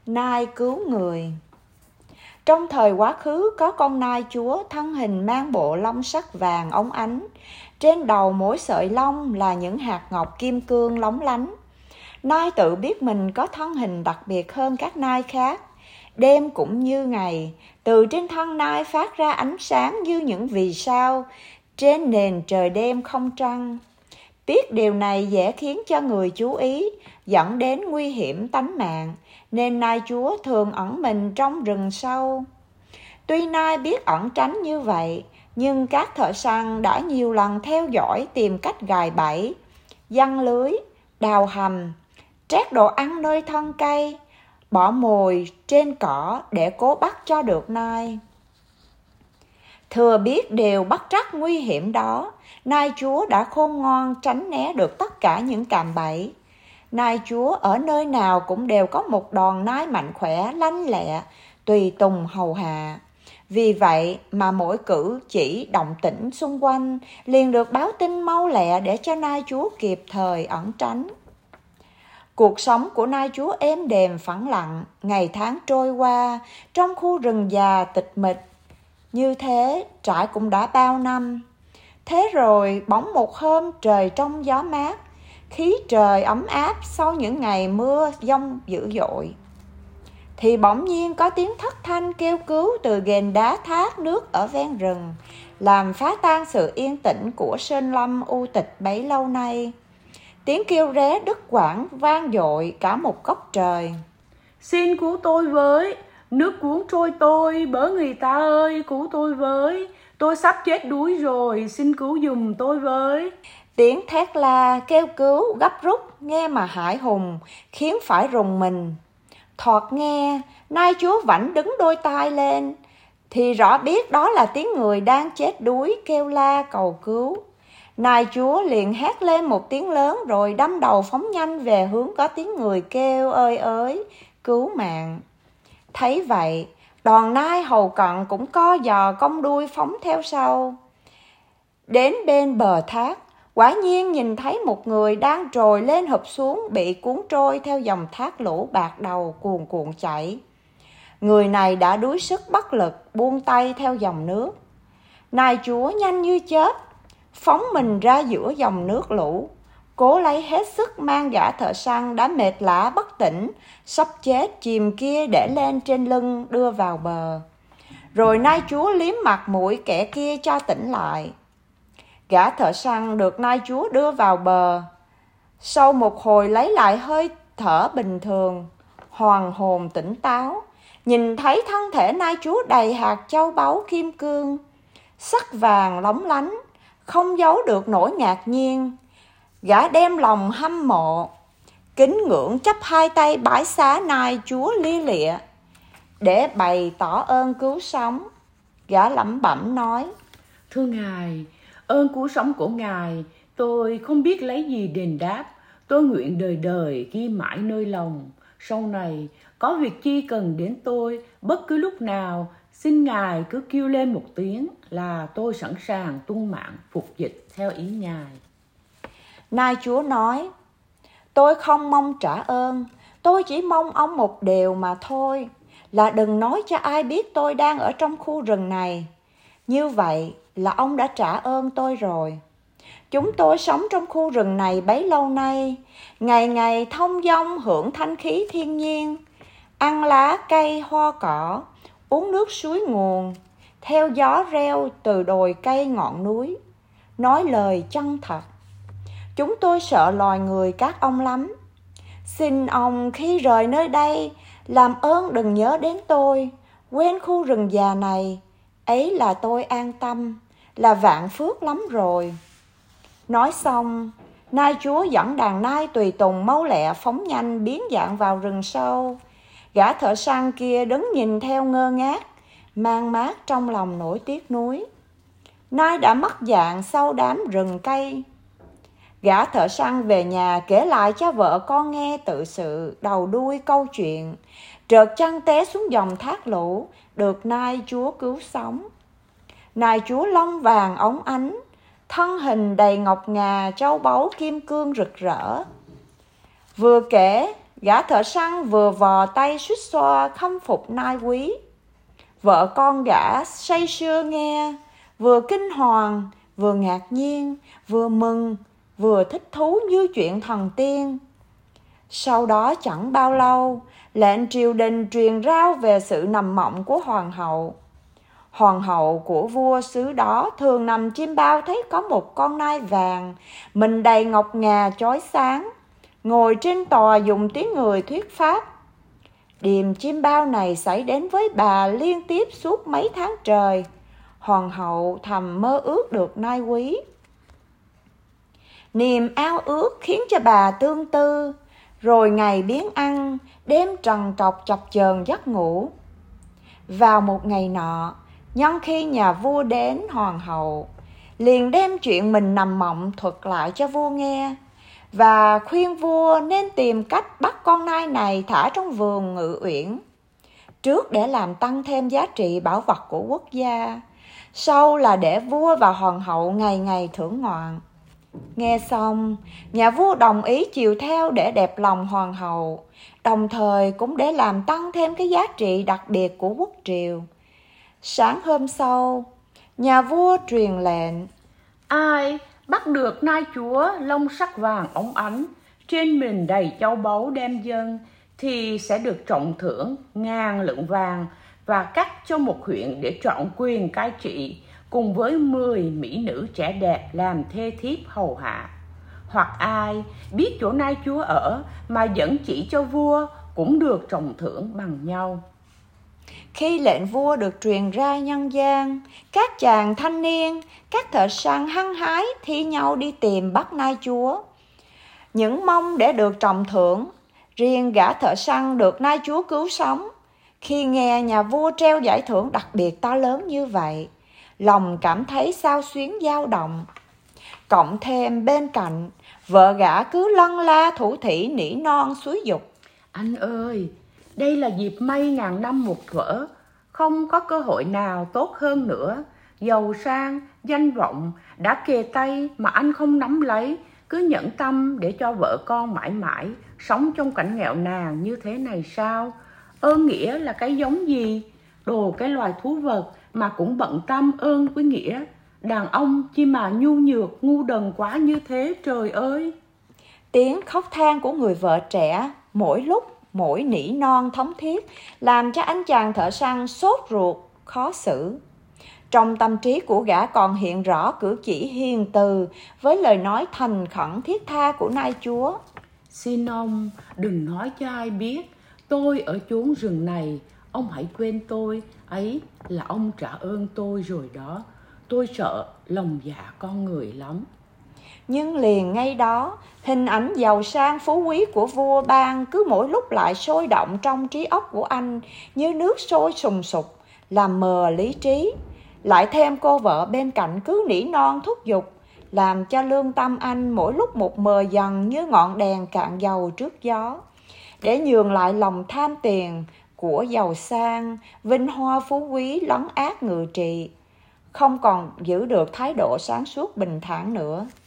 Nai cứu người. Trong thời quá khứ có con nai chúa thân hình mang bộ lông sắc vàng óng ánh. Trên đầu mỗi sợi lông là những hạt ngọc kim cương lóng lánh. Nai tự biết mình có thân hình đặc biệt hơn các nai khác. Đêm cũng như ngày, từ trên thân nai phát ra ánh sáng như những vì sao trên nền trời đêm không trăng. Biết điều này dễ khiến cho người chú ý, dẫn đến nguy hiểm tánh mạng, nên nai chúa thường ẩn mình trong rừng sâu. Tuy nai biết ẩn tránh như vậy, nhưng các thợ săn đã nhiều lần theo dõi tìm cách gài bẫy, giăng lưới, đào hầm, trét đồ ăn nơi thân cây, bỏ mồi trên cỏ để cố bắt cho được nai. Thừa biết điều bất trắc nguy hiểm đó, nai chúa đã khôn ngoan tránh né được tất cả những cạm bẫy. Nai chúa ở nơi nào cũng đều có một đòn nai mạnh khỏe, lanh lẹ, tùy tùng hầu hạ. Vì vậy mà mỗi cử chỉ động tĩnh xung quanh liền được báo tin mau lẹ để cho nai chúa kịp thời ẩn tránh. Cuộc sống của nai chúa êm đềm phẳng lặng, ngày tháng trôi qua trong khu rừng già tịch mịch. Như thế trải cũng đã bao năm. Thế rồi bỗng một hôm trời trong gió mát, khí trời ấm áp sau những ngày mưa giông dữ dội, thì bỗng nhiên có tiếng thất thanh kêu cứu từ ghềnh đá thác nước ở ven rừng, làm phá tan sự yên tĩnh của sơn lâm u tịch bấy lâu nay. Tiếng kêu ré đứt quãng vang dội cả một góc trời. Xin cứu tôi với, nước cuốn trôi tôi, bớ người ta ơi, cứu tôi với. Tôi sắp chết đuối rồi, xin cứu giùm tôi với. Tiếng thét la kêu cứu gấp rút nghe mà hãi hùng, khiến phải rùng mình. Thoạt nghe, nai chúa vảnh đứng đôi tai lên, thì rõ biết đó là tiếng người đang chết đuối kêu la cầu cứu. Nai chúa liền hét lên một tiếng lớn rồi đâm đầu phóng nhanh về hướng có tiếng người kêu ơi ới, cứu mạng. Thấy vậy, đoàn nai hầu cận cũng co giò cong đuôi phóng theo sau. Đến bên bờ thác, quả nhiên nhìn thấy một người đang trồi lên hụp xuống, bị cuốn trôi theo dòng thác lũ bạc đầu cuồn cuộn chảy. Người này đã đuối sức bất lực, buông tay theo dòng nước. Nai chúa nhanh như chớp, phóng mình ra giữa dòng nước lũ, cố lấy hết sức mang gã thợ săn đã mệt lả bất tỉnh, sắp chết chìm kia để lên trên lưng đưa vào bờ. Rồi nai chúa liếm mặt mũi kẻ kia cho tỉnh lại. Gã thợ săn được nai chúa đưa vào bờ. Sau một hồi lấy lại hơi thở bình thường, hoàn hồn tỉnh táo, nhìn thấy thân thể nai chúa đầy hạt châu báu kim cương, sắc vàng lóng lánh, không giấu được nỗi ngạc nhiên. Gã đem lòng hâm mộ, kính ngưỡng chắp hai tay bái xá nai chúa lia lịa để bày tỏ ơn cứu sống. Gã lẩm bẩm nói: Thưa Ngài, ơn cứu sống của Ngài tôi không biết lấy gì đền đáp. Tôi nguyện đời đời ghi mãi nơi lòng. Sau này có việc chi cần đến tôi bất cứ lúc nào, xin Ngài cứ kêu lên một tiếng là tôi sẵn sàng tuân mạng phục dịch theo ý Ngài. Nai chúa nói: Tôi không mong trả ơn, tôi chỉ mong ông một điều mà thôi, là đừng nói cho ai biết tôi đang ở trong khu rừng này. Như vậy là ông đã trả ơn tôi rồi. Chúng tôi sống trong khu rừng này bấy lâu nay, ngày ngày thông dong hưởng thanh khí thiên nhiên, ăn lá cây hoa cỏ, uống nước suối nguồn, theo gió reo từ đồi cây ngọn núi, nói lời chân thật. Chúng tôi sợ loài người các ông lắm. Xin ông khi rời nơi đây, làm ơn đừng nhớ đến tôi, quên khu rừng già này. Ấy là tôi an tâm, là vạn phước lắm rồi. Nói xong, nai chúa dẫn đàn nai tùy tùng mau lẹ phóng nhanh biến dạng vào rừng sâu. Gã thợ săn kia đứng nhìn theo ngơ ngác, mang mát trong lòng nỗi tiếc nuối. Nai đã mất dạng sau đám rừng cây. Gã thợ săn về nhà kể lại cho vợ con nghe tự sự đầu đuôi câu chuyện, trượt chân té xuống dòng thác lũ, được nai chúa cứu sống. Nai chúa lông vàng óng ánh, thân hình đầy ngọc ngà châu báu kim cương rực rỡ. Vừa kể, Gã thợ săn vừa vò tay suýt xoa khâm phục nai quý. Vợ con gã say sưa nghe, vừa kinh hoàng, vừa ngạc nhiên, vừa mừng, vừa thích thú như chuyện thần tiên. Sau đó chẳng bao lâu, lệnh triều đình truyền rao về sự nằm mộng của hoàng hậu. Hoàng hậu của vua xứ đó thường nằm chiêm bao thấy có một con nai vàng, mình đầy ngọc ngà chói sáng, ngồi trên tòa dùng tiếng người thuyết pháp. Điềm chiêm bao này xảy đến với bà liên tiếp suốt mấy tháng trời. Hoàng hậu thầm mơ ước được nai quý. Niềm ao ước khiến cho bà tương tư, rồi ngày biếng ăn, đêm trằn trọc chập chờn giấc ngủ. Vào một ngày nọ, nhân khi nhà vua đến, hoàng hậu liền đem chuyện mình nằm mộng thuật lại cho vua nghe, và khuyên vua nên tìm cách bắt con nai này thả trong vườn Ngự Uyển, trước để làm tăng thêm giá trị bảo vật của quốc gia, sau là để vua và hoàng hậu ngày ngày thưởng ngoạn. Nghe xong, nhà vua đồng ý chiều theo để đẹp lòng hoàng hậu, đồng thời cũng để làm tăng thêm cái giá trị đặc biệt của quốc triều. Sáng hôm sau, nhà vua truyền lệnh: Ai bắt được nai chúa lông sắc vàng óng ánh, trên mình đầy châu báu đem dâng, thì sẽ được trọng thưởng 1000 lượng vàng và cắt cho một huyện để trọn quyền cai trị, cùng với 10 mỹ nữ trẻ đẹp làm thê thiếp hầu hạ. Hoặc ai biết chỗ nai chúa ở mà dẫn chỉ cho vua cũng được trọng thưởng bằng nhau. Khi lệnh vua được truyền ra nhân gian, các chàng thanh niên, các thợ săn hăng hái thi nhau đi tìm bắt nai chúa, những mong để được trọng thưởng. Riêng gã thợ săn được nai chúa cứu sống, khi nghe nhà vua treo giải thưởng đặc biệt to lớn như vậy, lòng cảm thấy xao xuyến dao động. Cộng thêm bên cạnh, vợ gã cứ lân la thủ thỉ nỉ non xúi giục: Anh ơi, đây là dịp may ngàn năm một thuở, không có cơ hội nào tốt hơn nữa. Giàu sang, danh vọng đã kề tay mà anh không nắm lấy, cứ nhẫn tâm để cho vợ con mãi mãi sống trong cảnh nghèo nàn như thế này sao? Ơn nghĩa là cái giống gì? Đồ cái loài thú vật mà cũng bận tâm ơn với nghĩa. Đàn ông chi mà nhu nhược, ngu đần quá như thế, trời ơi! Tiếng khóc than của người vợ trẻ mỗi lúc mỗi nỉ non thống thiết, làm cho anh chàng thợ săn sốt ruột, khó xử. Trong tâm trí của gã còn hiện rõ cử chỉ hiền từ với lời nói thành khẩn thiết tha của nai chúa: Xin ông đừng nói cho ai biết tôi ở chốn rừng này, ông hãy quên tôi, ấy là ông trả ơn tôi rồi đó. Tôi sợ lòng dạ con người lắm. Nhưng liền ngay đó, hình ảnh giàu sang phú quý của vua ban cứ mỗi lúc lại sôi động trong trí óc của anh như nước sôi sùng sục, làm mờ lý trí. Lại thêm cô vợ bên cạnh cứ nỉ non thúc giục, làm cho lương tâm anh mỗi lúc một mờ dần như ngọn đèn cạn dầu trước gió. Để nhường lại lòng tham tiền của giàu sang, vinh hoa phú quý lấn át ngự trị, không còn giữ được thái độ sáng suốt bình thản nữa.